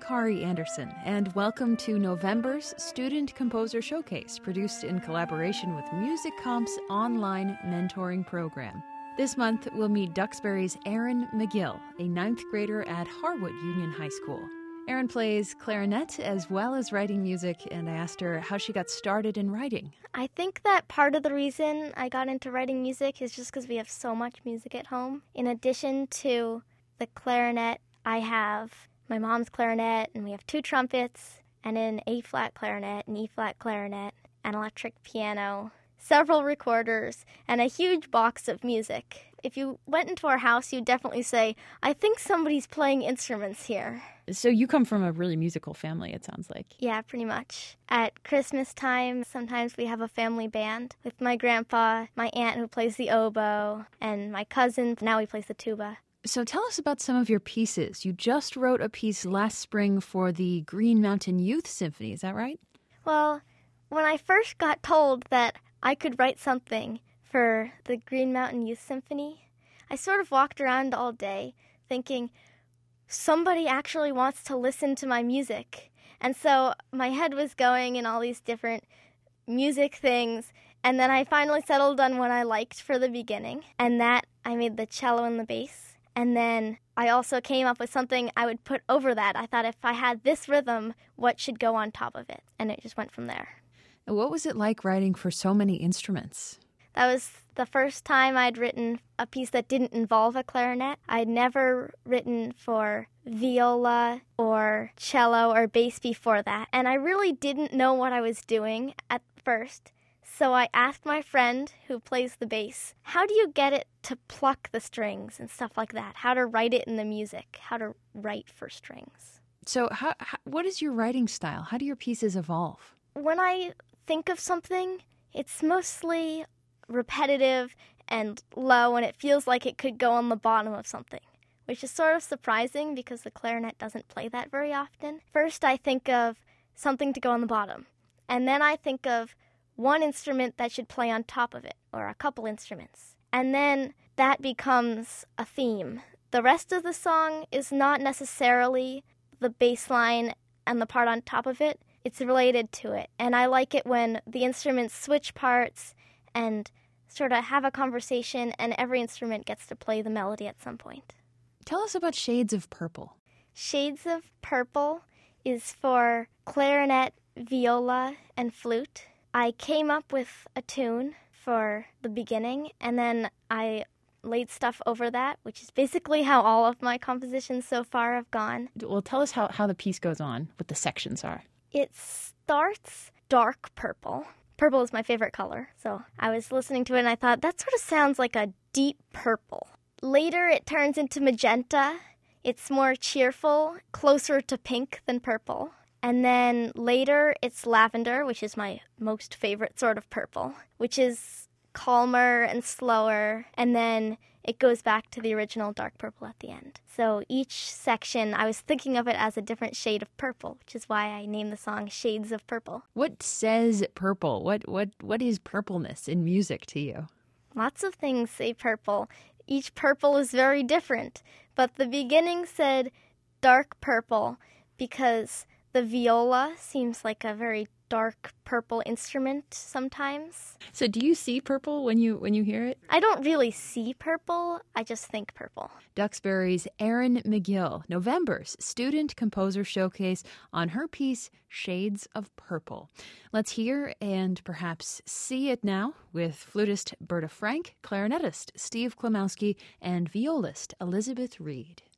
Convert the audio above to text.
Kari Anderson, and welcome to November's Student Composer Showcase, produced in collaboration with Music Comp's online mentoring program. This month, we'll meet Duxbury's Erin McGill, a ninth grader at Harwood Union High School. Erin plays clarinet as well as writing music, and I asked her how she got started in writing. I think that part of the reason I got into writing music is just because we have so much music at home. In addition to the clarinet, I have my mom's clarinet, and we have 2 trumpets, and an A-flat clarinet, an E-flat clarinet, an electric piano, several recorders, and a huge box of music. If you went into our house, you'd definitely say, I think somebody's playing instruments here. So you come from a really musical family, it sounds like. Yeah, pretty much. At Christmas time, sometimes we have a family band with my grandpa, my aunt who plays the oboe, and my cousin. Now he plays the tuba. So tell us about some of your pieces. You just wrote a piece last spring for the Green Mountain Youth Symphony, is that right? Well, when I first got told that I could write something for the Green Mountain Youth Symphony, I sort of walked around all day thinking, somebody actually wants to listen to my music. And so my head was going in all these different music things, and then I finally settled on what I liked for the beginning, and that I made the cello and the bass. And then I also came up with something I would put over that. I thought if I had this rhythm, what should go on top of it? And it just went from there. What was it like writing for so many instruments? That was the first time I'd written a piece that didn't involve a clarinet. I'd never written for viola or cello or bass before that. And I really didn't know what I was doing at first. So I asked my friend who plays the bass, how do you get it to pluck the strings and stuff like that? How to write it in the music, how to write for strings. So what is your writing style? How do your pieces evolve? When I think of something, it's mostly repetitive and low, and it feels like it could go on the bottom of something, which is sort of surprising because the clarinet doesn't play that very often. First, I think of something to go on the bottom, and then I think of one instrument that should play on top of it, or a couple instruments. And then that becomes a theme. The rest of the song is not necessarily the bass line and the part on top of it. It's related to it. And I like it when the instruments switch parts and sort of have a conversation, and every instrument gets to play the melody at some point. Tell us about Shades of Purple. Shades of Purple is for clarinet, viola, and flute. I came up with a tune for the beginning, and then I laid stuff over that, which is basically how all of my compositions so far have gone. Well, tell us how the piece goes on, what the sections are. It starts dark purple. Purple is my favorite color, so I was listening to it and I thought, that sort of sounds like a deep purple. Later it turns into magenta. It's more cheerful, closer to pink than purple. And then later it's lavender, which is my most favorite sort of purple, which is calmer and slower. And then it goes back to the original dark purple at the end. So each section, I was thinking of it as a different shade of purple, which is why I named the song Shades of Purple. What says purple? What is purpleness in music to you? Lots of things say purple. Each purple is very different. But the beginning said dark purple because the viola seems like a very dark purple instrument sometimes. So do you see purple when you hear it? I don't really see purple, I just think purple. Duxbury's Erin McGill, November's Student Composer Showcase on her piece, Shades of Purple. Let's hear and perhaps see it now with flutist Berta Frank, clarinetist Steve Klimowski, and violist Elizabeth Reed.